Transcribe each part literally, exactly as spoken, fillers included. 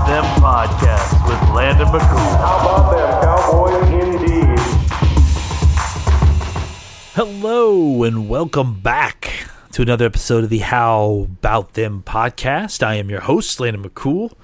About Them podcast with Landon McCool. How about them Cowboys indeed? Hello and welcome back to another episode of the How About Them podcast. I am your host, Landon McCool.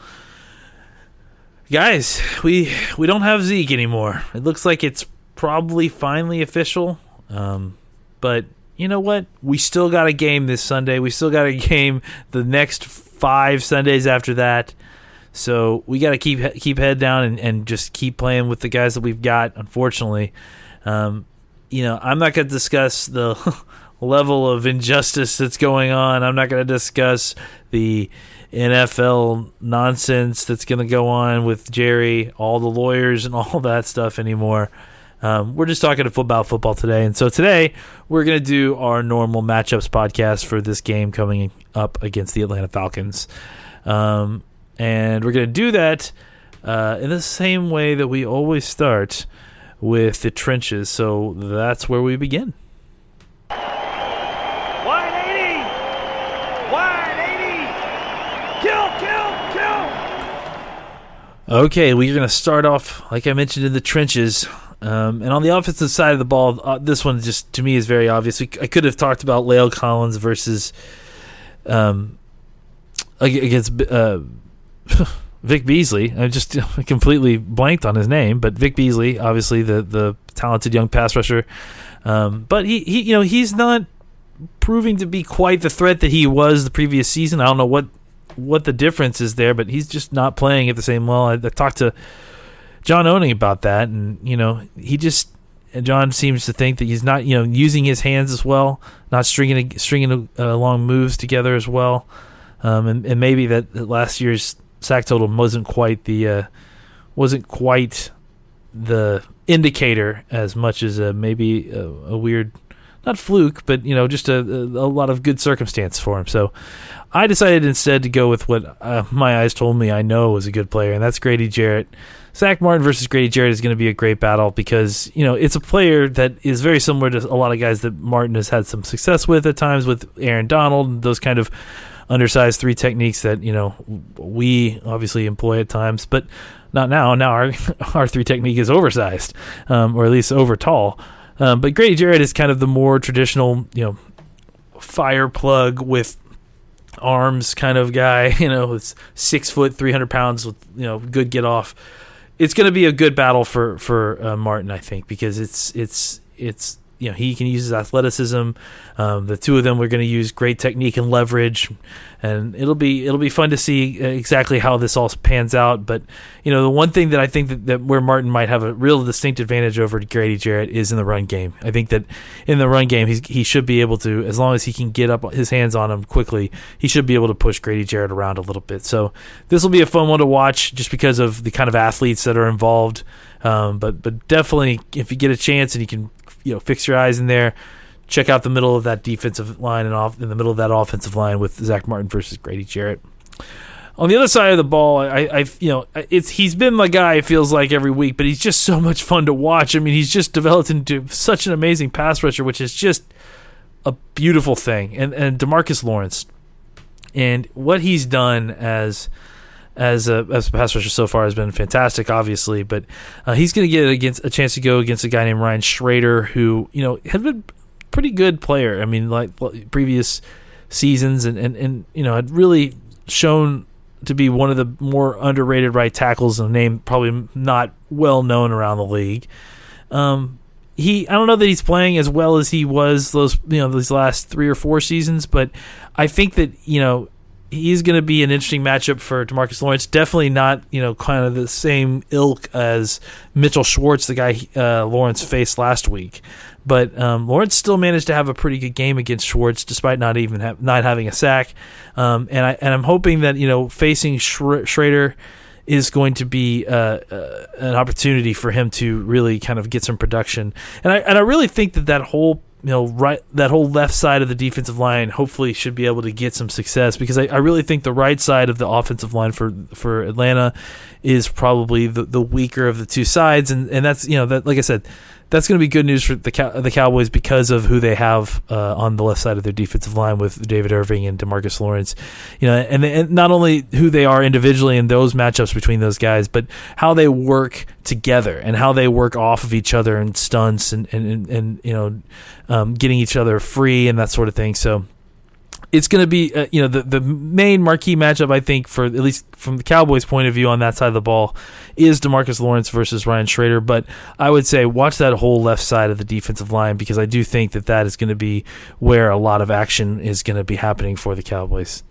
Guys, we we don't have Zeke anymore. It looks like it's probably finally official. Um, but you know what? We still got a game this Sunday. We still got a game the next five Sundays after that. So we got to keep keep head down and, and just keep playing with the guys that we've got, unfortunately. Um, you know, I'm not going to discuss the level of injustice that's going on. I'm not going to discuss the N F L nonsense that's going to go on with Jerry, all the lawyers and all that stuff anymore. Um, we're just talking about football today. And so today we're going to do our normal matchups podcast for this game coming up against the Atlanta Falcons. Um, and we're going to do that uh, in the same way that we always start with the trenches. So that's where we begin. one eighty! one eighty! Kill, kill, kill! Okay, we're going to start off, like I mentioned, in the trenches. Um, and on the offensive side of the ball, uh, this one just, to me, is very obvious. We, I could have talked about La'el Collins versus um, against uh, Vic Beasley. I just completely blanked on his name, but Vic Beasley, obviously the the talented young pass rusher. Um, but he, he, you know, he's not proving to be quite the threat that he was the previous season. I don't know what what the difference is there, but he's just not playing at the same level. I, I talked to John Owning about that, and you know, he just John seems to think that he's not, you know, using his hands as well, not stringing stringing uh, long moves together as well, um, and, and maybe that, that last year's sack total wasn't quite the uh, wasn't quite the indicator as much as uh, maybe a, a weird, not fluke, but you know, just a, a, a lot of good circumstance for him. So I decided instead to go with what uh, my eyes told me I know was a good player, and that's Grady Jarrett. Zach Martin versus Grady Jarrett is going to be a great battle because, you know, it's a player that is very similar to a lot of guys that Martin has had some success with at times, with Aaron Donald and those kind of undersized three techniques that, you know, we obviously employ at times, but not now. Now our our three technique is oversized, um, or at least over tall. Um, but Grady Jarrett is kind of the more traditional, you know, fire plug with arms kind of guy. You know, it's six foot, three hundred pounds with, you know, good get off. It's going to be a good battle for for uh, Martin, I think, because it's it's it's you know, he can use his athleticism. Um, the two of them are going to use great technique and leverage, and it'll be it'll be fun to see exactly how this all pans out. But you know, the one thing that I think that, that where Martin might have a real distinct advantage over Grady Jarrett is in the run game. I think that in the run game, he's, he should be able to, as long as he can get up his hands on him quickly, he should be able to push Grady Jarrett around a little bit. So this will be a fun one to watch, just because of the kind of athletes that are involved. Um, but but definitely, if you get a chance and you can, you know, fix your eyes in there, check out the middle of that defensive line and off in the middle of that offensive line with Zach Martin versus Grady Jarrett. On the other side of the ball, I, I you know, it's he's been the guy, it feels like, every week, but he's just so much fun to watch. I mean, he's just developed into such an amazing pass rusher, which is just a beautiful thing. And and DeMarcus Lawrence, and what he's done as as a as a pass rusher so far has been fantastic, obviously. But uh, he's going to get against a chance to go against a guy named Ryan Schrader, who, you know, had been a pretty good player. I mean, like previous seasons, and, and, and you know, had really shown to be one of the more underrated right tackles, a name probably not well known around the league. Um, he, I don't know that he's playing as well as he was those, you know, these last three or four seasons, but I think that, you know, he's going to be an interesting matchup for DeMarcus Lawrence. Definitely not, you know, kind of the same ilk as Mitchell Schwartz, the guy uh, Lawrence faced last week. But um, Lawrence still managed to have a pretty good game against Schwartz, despite not even ha- not having a sack. Um, and I and I'm hoping that, you know, facing Schra- Schrader is going to be uh, uh, an opportunity for him to really kind of get some production. And I and I really think that that whole you know, right, that whole left side of the defensive line hopefully should be able to get some success, because I, I really think the right side of the offensive line for for Atlanta is probably the, the weaker of the two sides, and, and that's, you know, that, like I said, that's going to be good news for the Cow- the Cowboys because of who they have uh, on the left side of their defensive line with David Irving and DeMarcus Lawrence. You know, and, and not only who they are individually in those matchups between those guys, but how they work together and how they work off of each other in stunts and and, and, and you know, um, getting each other free and that sort of thing. So it's going to be, uh, you know, the, the main marquee matchup, I think, for at least from the Cowboys' point of view on that side of the ball is DeMarcus Lawrence versus Ryan Schrader. But I would say watch that whole left side of the defensive line because I do think that that is going to be where a lot of action is going to be happening for the Cowboys.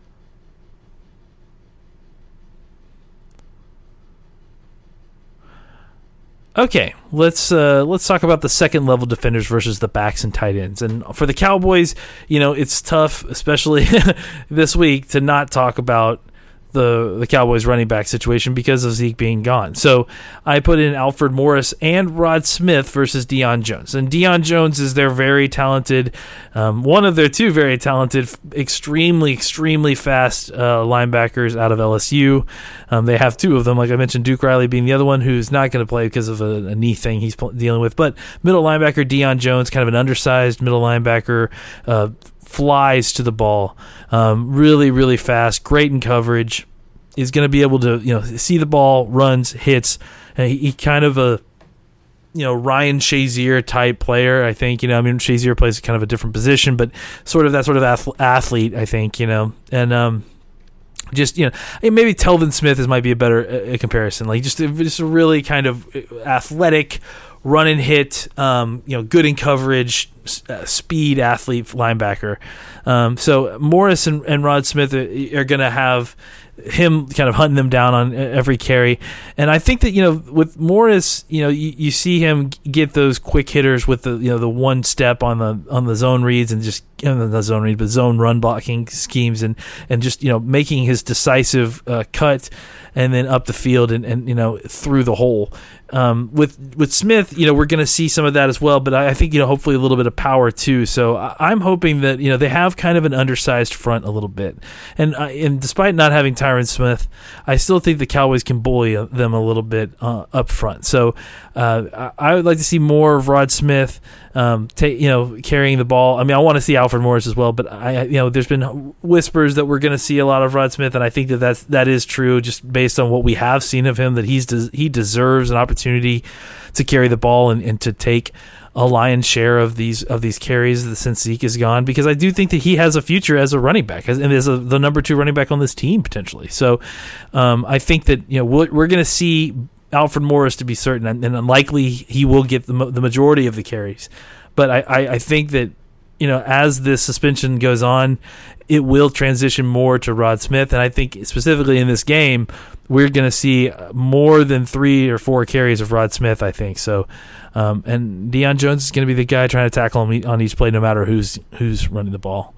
Okay, let's uh, let's talk about the second level defenders versus the backs and tight ends. And for the Cowboys, you know, it's tough, especially this week, to not talk about the the Cowboys running back situation because of Zeke being gone. So I put in Alfred Morris and Rod Smith versus Deion Jones. And Deion Jones is their very talented, um, one of their two very talented, extremely, extremely fast uh, linebackers out of L S U. Um, they have two of them, like I mentioned, Duke Riley being the other one who's not going to play because of a, a knee thing he's dealing with. But middle linebacker Deion Jones, kind of an undersized middle linebacker, uh, flies to the ball, um, really, really fast, great in coverage. Is going to be able to, you know, see the ball, runs, hits. Uh, he, he kind of a, you know, Ryan Shazier type player, I think. You know, I mean, Shazier plays kind of a different position, but sort of that sort of ath- athlete, I think. You know, and um, just you know, maybe Telvin Smith is might be a better uh, comparison. Like just just a really kind of athletic, run and hit, um, you know, good in coverage, uh, speed athlete linebacker. Um, so Morris and, and Rod Smith are, are going to have him kind of hunting them down on every carry. And I think that, you know, with Morris, you know, you, you see him get those quick hitters with the, you know, the one step on the on the zone reads and just, you know, not zone read, but zone run blocking schemes and, and just, you know, making his decisive uh, cut and then up the field and, and you know, through the hole. Um, with with Smith, you know, we're going to see some of that as well, but I, I think, you know, hopefully a little bit of power too. So I, I'm hoping that, you know, they have kind of an undersized front a little bit. And uh, and despite not having Tyron Smith, I still think the Cowboys can bully them a little bit uh, up front. So uh, I, I would like to see more of Rod Smith, um, take, you know, carrying the ball. I mean, I want to see Alfred Morris as well, but I, you know, there's been whispers that we're going to see a lot of Rod Smith, and I think that that's, that is true just based on what we have seen of him, that he's des- he deserves an opportunity to carry the ball and, and to take a lion's share of these of these carries since Zeke is gone, because I do think that he has a future as a running back and as a, the number two running back on this team potentially. So um, I think that, you know, we're, we're going to see Alfred Morris to be certain, and, and unlikely he will get the, the majority of the carries. But I, I, I think that, you know, as this suspension goes on, it will transition more to Rod Smith, and I think specifically in this game, we're going to see more than three or four carries of Rod Smith, I think. So, um, and Deion Jones is going to be the guy trying to tackle him on each play, no matter who's who's running the ball.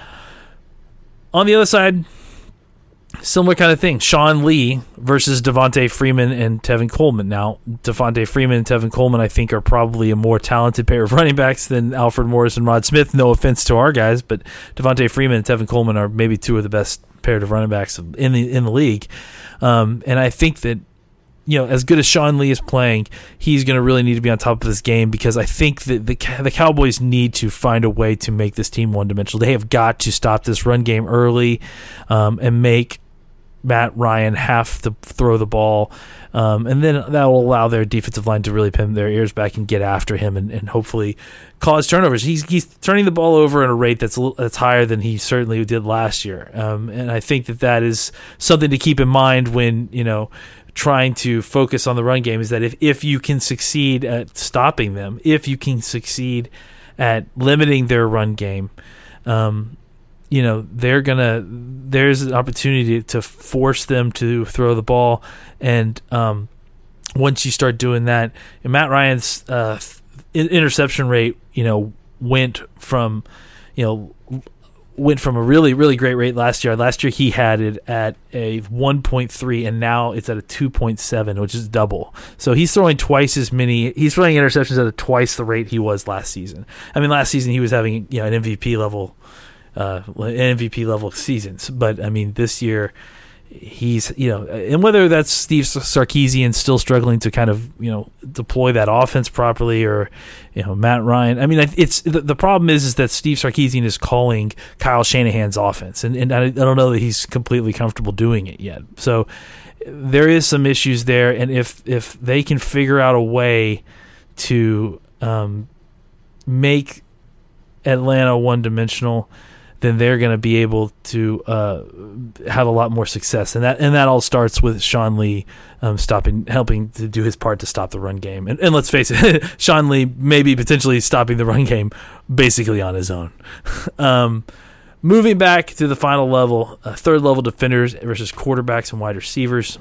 On the other side, similar kind of thing. Sean Lee versus Devontae Freeman and Tevin Coleman. Now, Devontae Freeman and Tevin Coleman, I think, are probably a more talented pair of running backs than Alfred Morris and Rod Smith. No offense to our guys, but Devontae Freeman and Tevin Coleman are maybe two of the best pair of running backs in the in the league. Um, and I think that, you know, as good as Sean Lee is playing, he's going to really need to be on top of this game, because I think that the the Cowboys need to find a way to make this team one-dimensional. They have got to stop this run game early um, and make Matt Ryan have to throw the ball, um, and then that will allow their defensive line to really pin their ears back and get after him and, and hopefully cause turnovers. He's he's turning the ball over at a rate that's a little, that's higher than he certainly did last year, um, and I think that that is something to keep in mind when, you know, trying to focus on the run game, is that if, if you can succeed at stopping them, if you can succeed at limiting their run game, um, you know, they're gonna. There's an opportunity to force them to throw the ball, and um, once you start doing that, and Matt Ryan's uh, interception rate, you know, went from, you know, went from a really really great rate last year. Last year he had it at a one point three, and now it's at a two point seven, which is double. So he's throwing twice as many. He's throwing interceptions at a twice the rate he was last season. I mean, last season he was having, you know, an M V P level. Uh, M V P level seasons, but I mean, this year he's, you know, and whether that's Steve Sarkisian still struggling to kind of, you know, deploy that offense properly, or, you know, Matt Ryan. I mean, it's the, the problem is is that Steve Sarkisian is calling Kyle Shanahan's offense, and, and I, I don't know that he's completely comfortable doing it yet. So there is some issues there, and if if they can figure out a way to um, make Atlanta one-dimensional, then they're going to be able to uh, have a lot more success, and that and that all starts with Sean Lee um, stopping, helping to do his part to stop the run game. And, and let's face it, Sean Lee maybe potentially stopping the run game basically on his own. um, moving back to the final level, uh, third level defenders versus quarterbacks and wide receivers.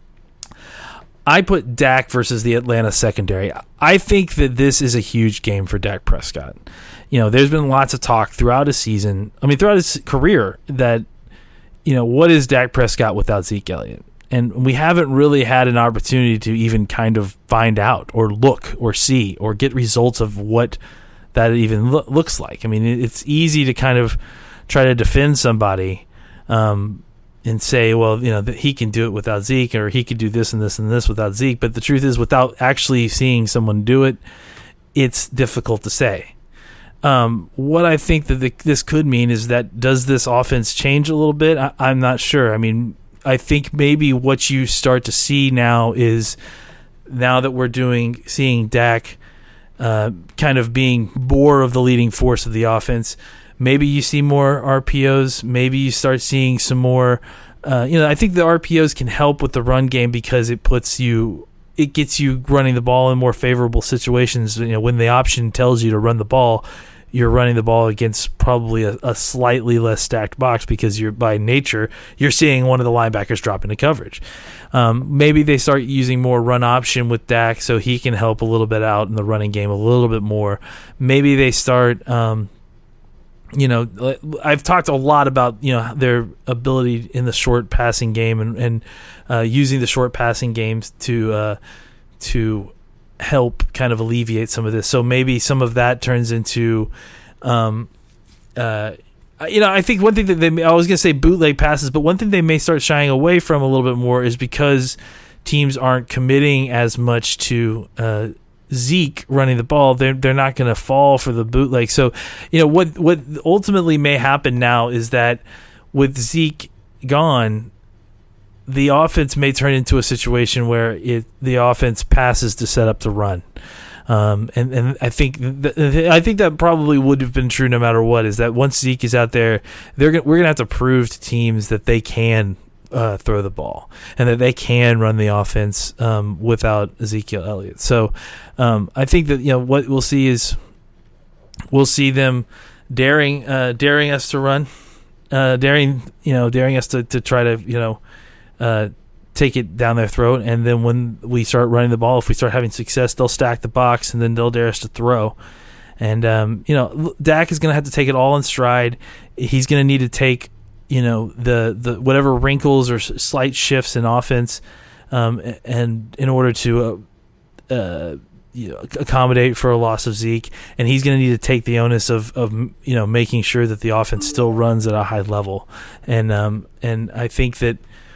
I put Dak versus the Atlanta secondary. I think that this is a huge game for Dak Prescott. You know, there's been lots of talk throughout his season, I mean, throughout his career, that, you know, what is Dak Prescott without Zeke Elliott? And we haven't really had an opportunity to even kind of find out or look or see or get results of what that even lo- looks like. I mean, it's easy to kind of try to defend somebody um, and say, well, you know, that he can do it without Zeke, or he could do this and this and this without Zeke. But the truth is, without actually seeing someone do it, it's difficult to say. Um, what I think that the, this could mean is that, does this offense change a little bit? I, I'm not sure. I mean, I think maybe what you start to see now is, now that we're doing seeing Dak uh, kind of being more of the leading force of the offense, maybe you see more R P Os. Maybe you start seeing some more. Uh, you know, I think the R P Os can help with the run game because it puts you, it gets you running the ball in more favorable situations. You know, when the option tells you to run the ball, you're running the ball against probably a, a slightly less stacked box, because you're, by nature, you're seeing one of the linebackers drop into coverage. Um, maybe they start using more run option with Dak so he can help a little bit out in the running game a little bit more. Maybe they start, um, you know, I've talked a lot about, you know, their ability in the short passing game and, and uh, using the short passing games to uh, to help kind of alleviate some of this. So maybe some of that turns into, um, uh, you know, I think one thing that they, I was going to say bootleg passes, but one thing they may start shying away from a little bit more is because teams aren't committing as much to uh, Zeke running the ball. They're they're not going to fall for the bootleg. So, you know, what what ultimately may happen now is that with Zeke gone, the offense may turn into a situation where it the offense passes to set up to run, um, and and I think th- I think that probably would have been true no matter what. Is that once Zeke is out there, they're gonna, we're gonna have to prove to teams that they can uh, throw the ball and that they can run the offense um, without Ezekiel Elliott. So um, I think that, you know, what we'll see is we'll see them daring uh, daring us to run, uh, daring you know daring us to, to try to you know. Uh, take it down their throat, and then when we start running the ball, if we start having success, they'll stack the box, and then they'll dare us to throw. And um, you know, Dak is going to have to take it all in stride. He's going to need to take, you know, the the whatever wrinkles or slight shifts in offense, um, and in order to uh, uh, you know, accommodate for a loss of Zeke, and he's going to need to take the onus of of you know making sure that the offense still runs at a high level. And um, and I think that.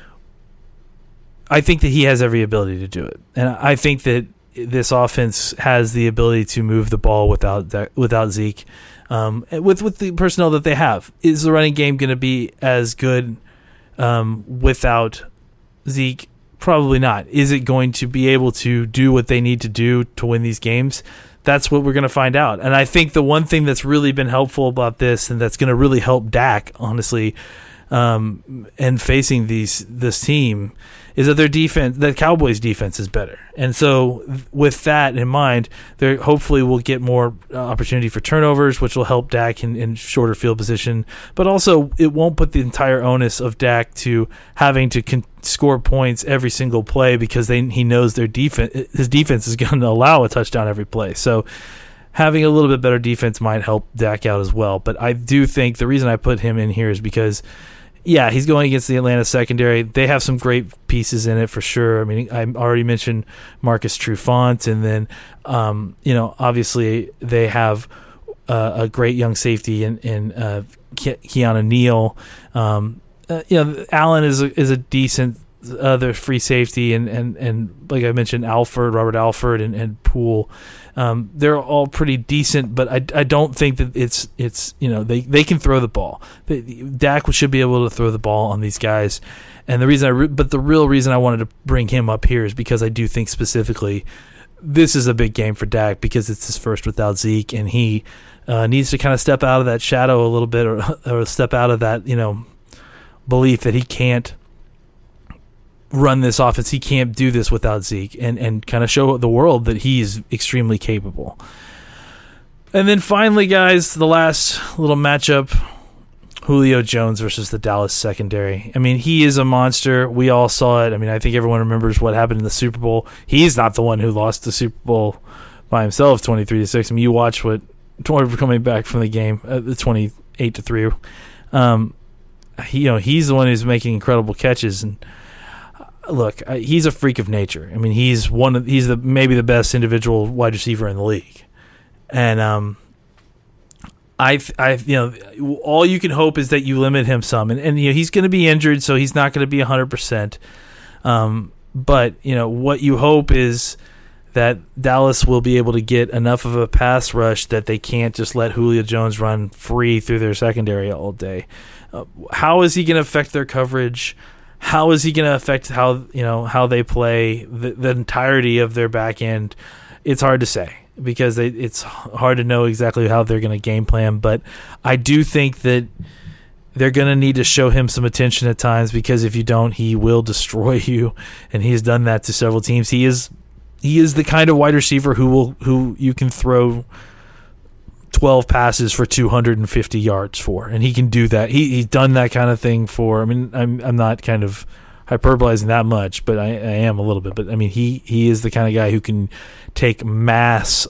I think that he has every ability to do it, and I think that this offense has the ability to move the ball without without Zeke, um, with with the personnel that they have. Is the running game going to be as good um, without Zeke? Probably not. Is it going to be able to do what they need to do to win these games? That's what we're going to find out. And I think the one thing that's really been helpful about this, and that's going to really help Dak, honestly, um, and facing these this team, is that their defense, the Cowboys' defense, is better. And so with that in mind, they hopefully will get more opportunity for turnovers, which will help Dak in, in shorter field position. But also, it won't put the entire onus of Dak to having to con- score points every single play, because they, he knows their defense, his defense is going to allow a touchdown every play. So having a little bit better defense might help Dak out as well. But I do think the reason I put him in here is because, yeah, he's going against the Atlanta secondary. They have some great pieces in it for sure. I mean, I already mentioned Marcus Trufant, and then, um, you know, obviously they have uh, a great young safety in, in uh, Ke- Keanu Neal, um, uh, you know, Allen is a, is a decent other free safety, and, and, and like I mentioned, Alford, Robert Alford, and, and Poole. Um, they're all pretty decent, but I, I don't think that it's it's you know they, they can throw the ball. They, Dak should be able to throw the ball on these guys, and the reason I re- but the real reason I wanted to bring him up here is because I do think specifically this is a big game for Dak because it's his first without Zeke, and he uh, needs to kind of step out of that shadow a little bit, or or step out of that you know belief that he can't run this offense. He can't do this without Zeke, and, and kind of show the world that he's extremely capable. And then finally, guys, the last little matchup, Julio Jones versus the Dallas secondary. I mean, he is a monster. We all saw it. I mean, I think everyone remembers what happened in the Super Bowl. He's not the one who lost the Super Bowl by himself, twenty-three to six. I mean, you watch what coming back from the game, uh, the twenty-eight to three. Um, he, you know, he's the one who's making incredible catches. And look, he's a freak of nature. I mean, he's one of he's the maybe the best individual wide receiver in the league, and um, I I you know all you can hope is that you limit him some, and and you know he's going to be injured, so he's not going to be a hundred percent. Um, but you know what you hope is that Dallas will be able to get enough of a pass rush that they can't just let Julio Jones run free through their secondary all day. Uh, how is he going to affect their coverage? How is he going to affect how you know how they play the, the entirety of their back end? It's hard to say because they, it's hard to know exactly how they're going to game plan. But I do think that they're going to need to show him some attention at times because if you don't, he will destroy you, and he's done that to several teams. He is he is the kind of wide receiver who will who you can throw twelve passes for two hundred fifty yards for, and he can do that. He he's done that kind of thing for. I mean, I'm I'm not kind of hyperbolizing that much, but I, I am a little bit. But I mean, he he is the kind of guy who can take mass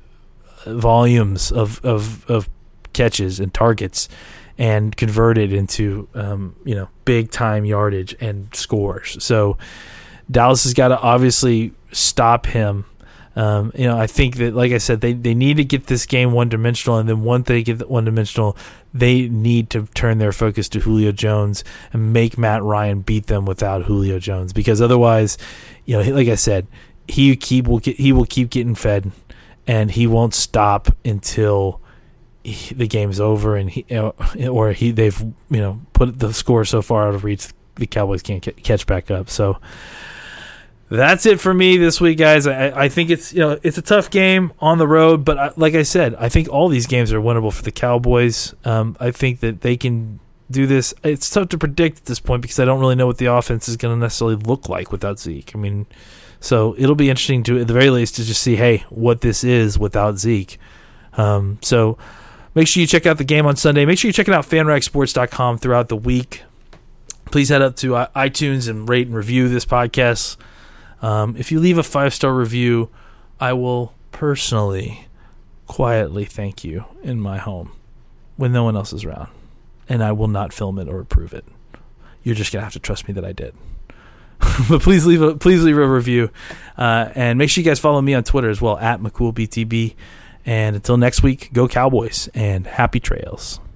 volumes of of, of catches and targets and convert it into um, you know big time yardage and scores. So Dallas has got to obviously stop him. Um, you know, I think that, like I said, they, they need to get this game one-dimensional, and then once they get it one-dimensional, they need to turn their focus to Julio Jones and make Matt Ryan beat them without Julio Jones, because otherwise, you know, like I said, he keep will get, he will keep getting fed, and he won't stop until he, the game's over, and he you know, or he they've you know put the score so far out of reach the Cowboys can't get, catch back up. So. That's it for me this week, guys. I, I think it's you know it's a tough game on the road, but I, like I said, I think all these games are winnable for the Cowboys. Um, I think that they can do this. It's tough to predict at this point because I don't really know what the offense is going to necessarily look like without Zeke. I mean, so it'll be interesting to, at the very least, to just see, hey, what this is without Zeke. Um, so make sure you check out the game on Sunday. Make sure you're checking out fan rag sports dot com throughout the week. Please head up to iTunes and rate and review this podcast. Um, if you leave a five-star review, I will personally, quietly thank you in my home when no one else is around. And I will not film it or approve it. You're just going to have to trust me that I did. But please leave a please leave a review. Uh, and make sure you guys follow me on Twitter as well, at McCoolBTB. And until next week, go Cowboys, and happy trails.